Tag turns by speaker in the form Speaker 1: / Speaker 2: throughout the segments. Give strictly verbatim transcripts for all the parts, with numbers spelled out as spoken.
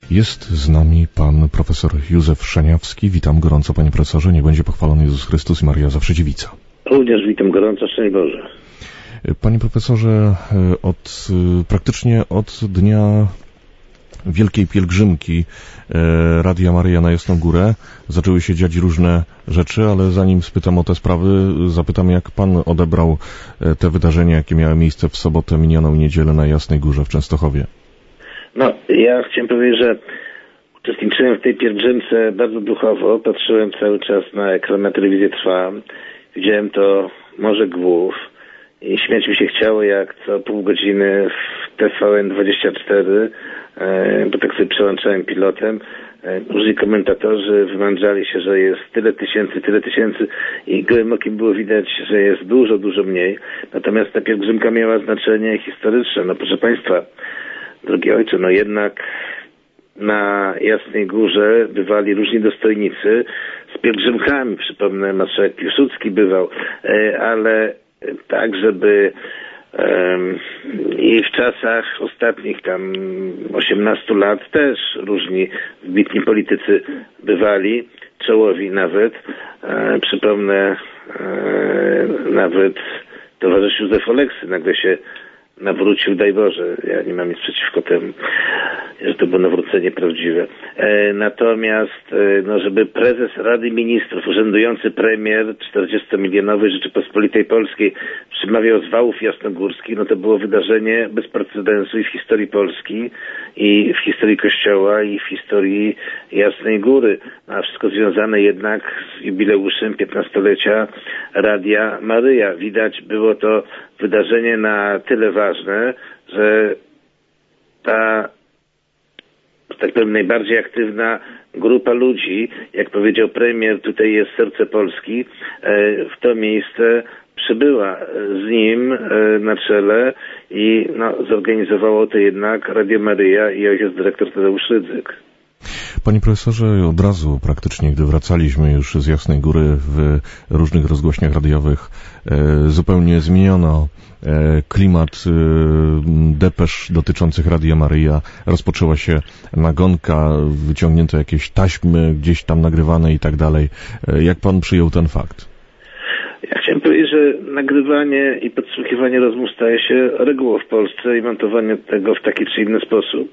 Speaker 1: Jest z nami pan profesor Józef Szaniawski. Witam gorąco, panie profesorze. Niech będzie pochwalony Jezus Chrystus i Maria Zawsze Dziewica.
Speaker 2: Również witam gorąco, szczęść Boże.
Speaker 1: Panie profesorze, od, praktycznie od dnia Wielkiej Pielgrzymki Radia Maryja na Jasną Górę zaczęły się dziać różne rzeczy, ale zanim spytam o te sprawy, zapytam, jak pan odebrał te wydarzenia, jakie miały miejsce w sobotę minioną i niedzielę na Jasnej Górze w Częstochowie.
Speaker 2: No, ja chciałem powiedzieć, że uczestniczyłem w tej pielgrzymce bardzo duchowo, patrzyłem cały czas na ekran, na telewizję Trwa, widziałem to Morze Głów i śmiać mi się chciało, jak co pół godziny w T V N dwadzieścia cztery, bo tak sobie przełączałem pilotem, różni komentatorzy wymądrzali się, że jest tyle tysięcy, tyle tysięcy i gołym okiem było widać, że jest dużo, dużo mniej. Natomiast ta pielgrzymka miała znaczenie historyczne. No proszę Państwa, drogi ojcze, no jednak na Jasnej Górze bywali różni dostojnicy z pielgrzymkami. Przypomnę, marszałek Piłsudski bywał, ale tak, żeby um, i w czasach ostatnich tam osiemnastu lat też różni wybitni politycy bywali, czołowi nawet. E, przypomnę e, nawet towarzysz Józef Oleksy nagle się nawrócił, daj Boże, ja nie mam nic przeciwko temu, że to było nawrócenie prawdziwe. E, natomiast, e, no, żeby prezes Rady Ministrów, urzędujący premier czterdziestomilionowej Rzeczypospolitej Polskiej przemawiał z wałów jasnogórskich, no to było wydarzenie bez precedensu i w historii Polski, i w historii Kościoła, i w historii Jasnej Góry. A wszystko związane jednak z jubileuszem piętnastolecia Radia Maryja. Widać było to wydarzenie na tyle ważne, że ta, że tak powiem, najbardziej aktywna grupa ludzi, jak powiedział premier, tutaj jest serce Polski, w to miejsce przybyła z nim na czele i no, zorganizowało to jednak Radio Maryja i ojciec dyrektor Tadeusz Rydzyk.
Speaker 1: Panie profesorze, od razu praktycznie, gdy wracaliśmy już z Jasnej Góry w różnych rozgłośniach radiowych, zupełnie zmieniono klimat depesz dotyczących Radia Maryja. Rozpoczęła się nagonka, wyciągnięto jakieś taśmy gdzieś tam nagrywane i tak dalej. Jak pan przyjął ten fakt?
Speaker 2: Ja chciałem powiedzieć, że nagrywanie i podsłuchiwanie rozmów staje się regułą w Polsce i montowanie tego w taki czy inny sposób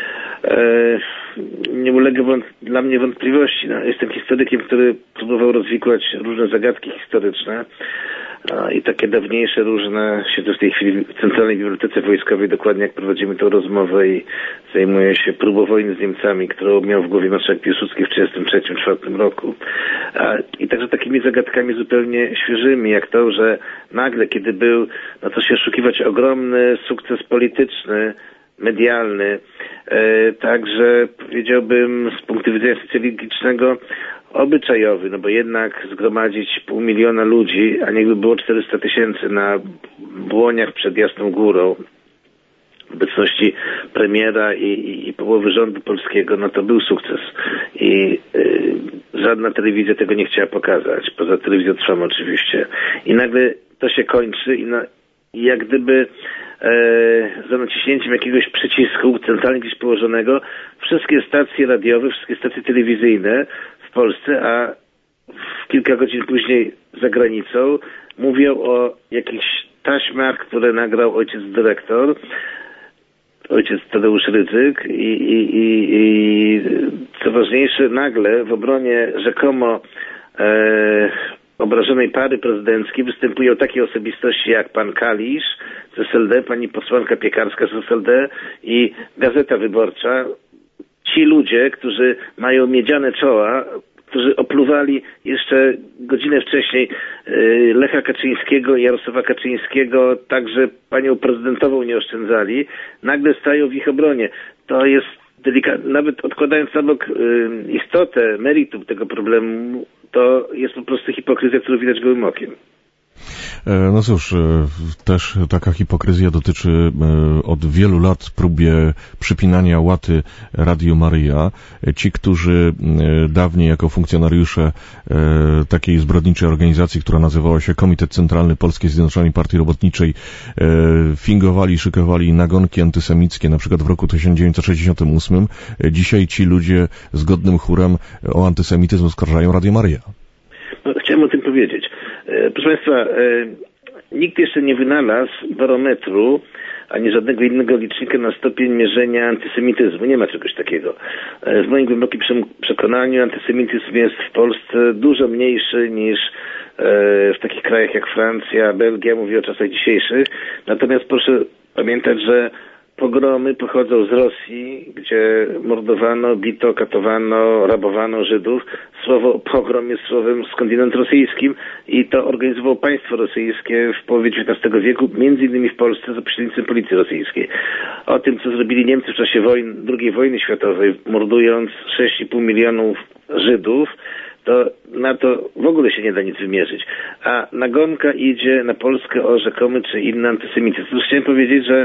Speaker 2: nie ulega dla mnie wątpliwości. No, jestem historykiem, który próbował rozwikłać różne zagadki historyczne i takie dawniejsze różne. Siedzę w tej chwili w Centralnej Bibliotece Wojskowej, dokładnie jak prowadzimy tę rozmowę, i zajmuję się próbą wojny z Niemcami, którą miał w głowie marszałek Piłsudski w tysiąc dziewięćset trzydziestym trzecim do czwartym roku. I także takimi zagadkami zupełnie świeżymi, jak to, że nagle, kiedy był, no to się oszukiwać, ogromny sukces polityczny, medialny, e, także powiedziałbym z punktu widzenia socjologicznego obyczajowy, no bo jednak zgromadzić pół miliona ludzi, a niechby było czterysta tysięcy na błoniach przed Jasną Górą w obecności premiera i, i, i połowy rządu polskiego, no to był sukces i y, żadna telewizja tego nie chciała pokazać, poza telewizją Trwam oczywiście. I nagle to się kończy i, na, i jak gdyby E, za naciśnięciem jakiegoś przycisku centralnie gdzieś położonego wszystkie stacje radiowe, wszystkie stacje telewizyjne w Polsce, a w kilka godzin później za granicą mówią o jakichś taśmach, które nagrał ojciec dyrektor, ojciec Tadeusz Rydzyk i, i, i, i co ważniejsze, nagle w obronie rzekomo e, obrażonej pary prezydenckiej występują takie osobistości jak pan Kalisz z S L D, pani posłanka Piekarska z S L D i Gazeta Wyborcza. Ci ludzie, którzy mają miedziane czoła, którzy opluwali jeszcze godzinę wcześniej Lecha Kaczyńskiego i Jarosława Kaczyńskiego, także panią prezydentową nie oszczędzali, nagle stają w ich obronie. To jest delikatne, nawet odkładając na bok istotę, meritum tego problemu, to jest po prostu hipokryzja, którą widać gołym okiem.
Speaker 1: No cóż, też taka hipokryzja dotyczy od wielu lat próbie przypinania łaty Radio Maryja. Ci, którzy dawniej jako funkcjonariusze takiej zbrodniczej organizacji, która nazywała się Komitet Centralny Polskiej Zjednoczonej Partii Robotniczej, fingowali, szykowali nagonki antysemickie, na przykład w roku tysiąc dziewięćset sześćdziesiątym ósmym, dzisiaj ci ludzie zgodnym chórem o antysemityzm oskarżają Radio Maryja.
Speaker 2: No, chciałem o tym powiedzieć. Proszę Państwa, nikt jeszcze nie wynalazł barometru ani żadnego innego licznika na stopień mierzenia antysemityzmu. Nie ma czegoś takiego. W moim głębokim przekonaniu antysemityzm jest w Polsce dużo mniejszy niż w takich krajach jak Francja, Belgia, mówię o czasach dzisiejszych. Natomiast proszę pamiętać, że pogromy pochodzą z Rosji, gdzie mordowano, bito, katowano, rabowano Żydów. Słowo pogrom jest słowem skądinąd rosyjskim i to organizowało państwo rosyjskie w połowie dziewiętnastego wieku, między innymi w Polsce za pośrednictwem policji rosyjskiej. O tym, co zrobili Niemcy w czasie wojny, drugiej wojny światowej, mordując sześć i pół milionów Żydów, to na to w ogóle się nie da nic wymierzyć. A nagonka idzie na Polskę o rzekomy czy inny antysemityzm. Już chciałem powiedzieć, że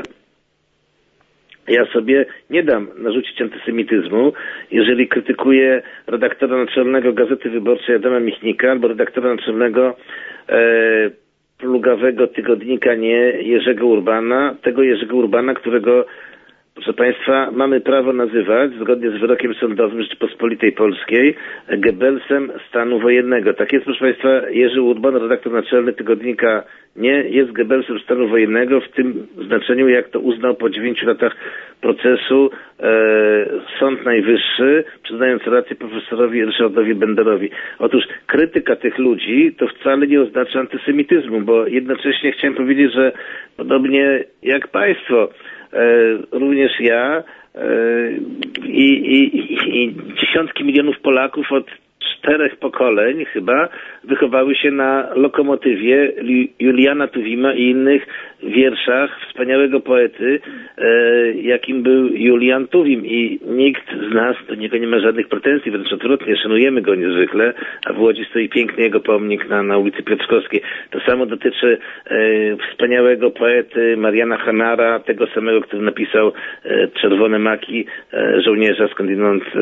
Speaker 2: ja sobie nie dam narzucić antysemityzmu, jeżeli krytykuję redaktora naczelnego Gazety Wyborczej Adama Michnika albo redaktora naczelnego e, plugawego tygodnika Nie Jerzego Urbana, tego Jerzego Urbana, którego, proszę Państwa, mamy prawo nazywać, zgodnie z wyrokiem sądowym Rzeczypospolitej Polskiej, Goebbelsem stanu wojennego. Tak jest, proszę Państwa, Jerzy Urban, redaktor naczelny tygodnika Nie, jest Goebbelsem stanu wojennego w tym znaczeniu, jak to uznał po dziewięciu latach procesu e, Sąd Najwyższy, przyznając rację profesorowi Ryszardowi Benderowi. Otóż krytyka tych ludzi to wcale nie oznacza antysemityzmu, bo jednocześnie chciałem powiedzieć, że podobnie jak Państwo, E, również ja e, i, i, i dziesiątki milionów Polaków od czterech pokoleń chyba wychowały się na Lokomotywie Juliana Tuwima i innych wierszach wspaniałego poety, e, jakim był Julian Tuwim, i nikt z nas do niego nie ma żadnych pretensji, wręcz odwrotnie, szanujemy go niezwykle, a w Łodzi stoi piękny jego pomnik na, na ulicy Piotrkowskiej. To samo dotyczy e, wspaniałego poety Mariana Hanara, tego samego, który napisał e, Czerwone maki e, żołnierza skądinąd e,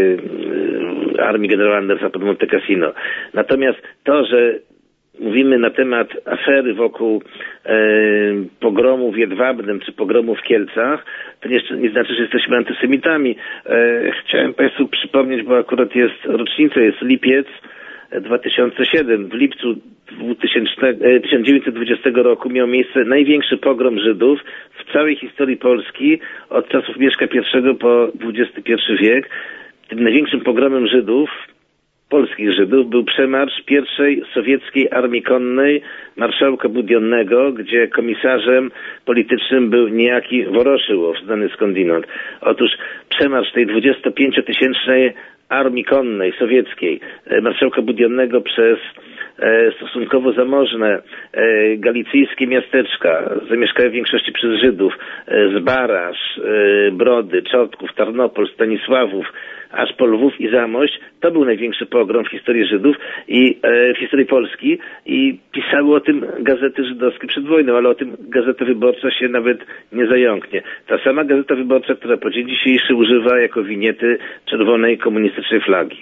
Speaker 2: e, armii generała Andersa pod Monte Cassino. Natomiast to, że mówimy na temat afery wokół e, pogromu w Jedwabnem czy pogromu w Kielcach, to nie, nie znaczy, że jesteśmy antysemitami. E, chciałem Państwu przypomnieć, bo akurat jest rocznica, jest lipiec dwa tysiące siódmy. W lipcu tysiąc dziewięćset dwudziestego roku miał miejsce największy pogrom Żydów w całej historii Polski od czasów Mieszka I po dwudziesty pierwszy wiek. Tym największym pogromem Żydów, polskich Żydów, był przemarsz pierwszej sowieckiej armii konnej marszałka Budionnego, gdzie komisarzem politycznym był niejaki Woroszyłow, znany skądinąd. Otóż przemarsz tej dwudziestopięciotysięcznej armii konnej sowieckiej marszałka Budionnego przez e, stosunkowo zamożne e, galicyjskie miasteczka, zamieszkałe w większości przez Żydów, e, Zbaraż, e, Brody, Czortków, Tarnopol, Stanisławów, aż po Lwów i Zamość. To był największy pogrom w historii Żydów i e, w historii Polski, i pisały o tym gazety żydowskie przed wojną, ale o tym Gazeta Wyborcza się nawet nie zająknie. Ta sama Gazeta Wyborcza, która po dzień dzisiejszy używa jako winiety czerwonej komunistycznej flagi.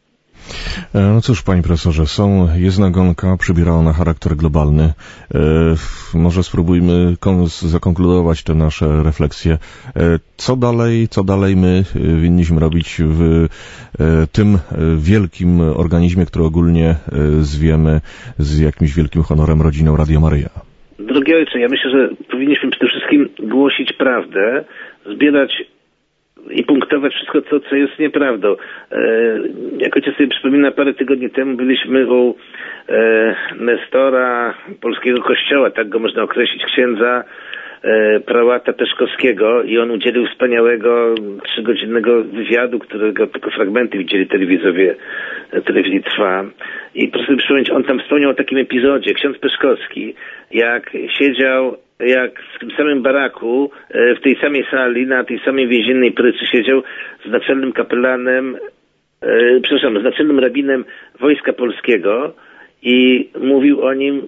Speaker 1: No cóż, panie profesorze, są, jest nagonka, przybiera ona charakter globalny. E, może spróbujmy zakonkludować te nasze refleksje. E, co dalej, co dalej my winniśmy robić w e, tym wielkim organizmie, który ogólnie e, zwiemy z jakimś wielkim honorem rodziną Radio Maryja?
Speaker 2: Drogi ojcze, ja myślę, że powinniśmy przede wszystkim głosić prawdę, zbierać i punktować wszystko to, co jest nieprawdą. E, jak ojciec sobie przypomina, parę tygodni temu byliśmy u e, Nestora polskiego kościoła, tak go można określić, księdza e, prałata Peszkowskiego, i on udzielił wspaniałego trzygodzinnego wywiadu, którego tylko fragmenty widzieli telewizowie telewizji Trwa. I proszę sobie przypomnieć, on tam wspomniał o takim epizodzie, ksiądz Peszkowski, jak siedział, jak w tym samym baraku, w tej samej sali, na tej samej więziennej pryczy siedział z naczelnym kapelanem, e, przepraszam, z naczelnym rabinem Wojska Polskiego i mówił o nim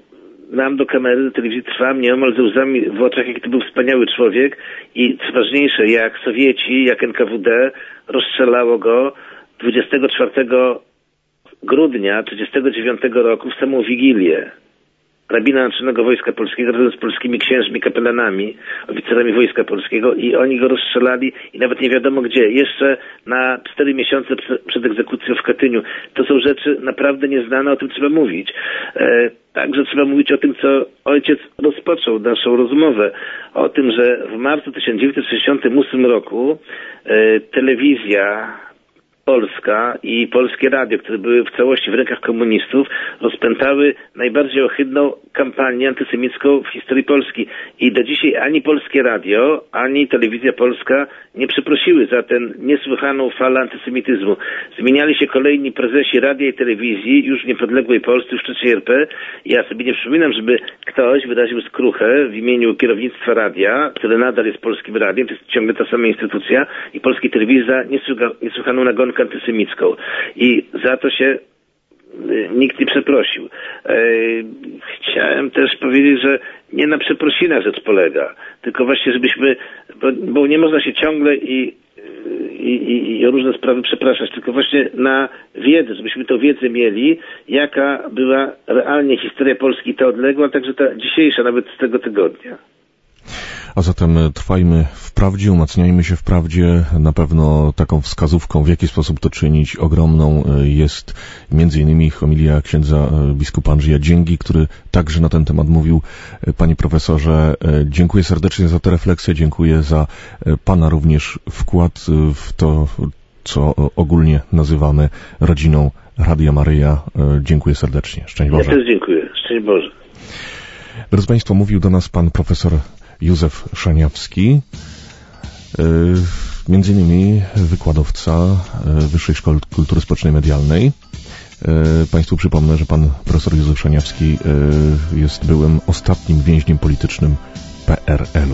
Speaker 2: nam do kamery, do telewizji Trwam nieomal ze łzami w oczach, jaki to był wspaniały człowiek i co ważniejsze, jak Sowieci, jak N K W D rozstrzelało go dwudziestego czwartego grudnia tysiąc dziewięćset trzydziestego dziewiątego roku w samą Wigilię. Rabina Naczelnego Wojska Polskiego razem z polskimi księżmi, kapelanami, oficerami Wojska Polskiego i oni go rozstrzelali i nawet nie wiadomo gdzie. Jeszcze na cztery miesiące przed egzekucją w Katyniu. To są rzeczy naprawdę nieznane, o tym trzeba mówić. E, także trzeba mówić o tym, co ojciec rozpoczął naszą rozmowę. O tym, że w marcu tysiąc dziewięćset sześćdziesiątym ósmym roku e, telewizja Polska i Polskie Radio, które były w całości w rękach komunistów, rozpętały najbardziej ohydną kampanię antysemicką w historii Polski. I do dzisiaj ani Polskie Radio, ani Telewizja Polska nie przeprosiły za tę niesłychaną falę antysemityzmu. Zmieniali się kolejni prezesi radia i telewizji już w niepodległej Polsce, już w trzeciej R P. Ja sobie nie przypominam, żeby ktoś wyraził skruchę w imieniu kierownictwa radia, które nadal jest Polskim Radiem, to jest ciągle ta sama instytucja, i Polskiej Telewizji za niesłychaną nagonkę antysemicką. I za to się nikt nie przeprosił. Chciałem też powiedzieć, że nie na przeprosinach rzecz polega, tylko właśnie, żebyśmy, bo, bo nie można się ciągle i, i, i, i o różne sprawy przepraszać, tylko właśnie na wiedzę, żebyśmy tę wiedzę mieli, jaka była realnie historia Polski, ta odległa, a także ta dzisiejsza, nawet z tego tygodnia.
Speaker 1: A zatem trwajmy w prawdzie, umacniajmy się w prawdzie. Na pewno taką wskazówką, w jaki sposób to czynić, ogromną jest między innymi homilia księdza biskupa Andrzeja Dzięgi, który także na ten temat mówił. Panie profesorze, dziękuję serdecznie za tę refleksję, dziękuję za pana również wkład w to, co ogólnie nazywamy rodziną Radia Maryja. Dziękuję serdecznie. Szczęść Boże.
Speaker 2: Ja też dziękuję. Szczęść Boże.
Speaker 1: Drodzy Państwo, mówił do nas pan profesor Józef Szaniawski, między innymi wykładowca Wyższej Szkoły Kultury Społecznej Medialnej. Państwu przypomnę, że pan profesor Józef Szaniawski jest byłym ostatnim więźniem politycznym P R L u.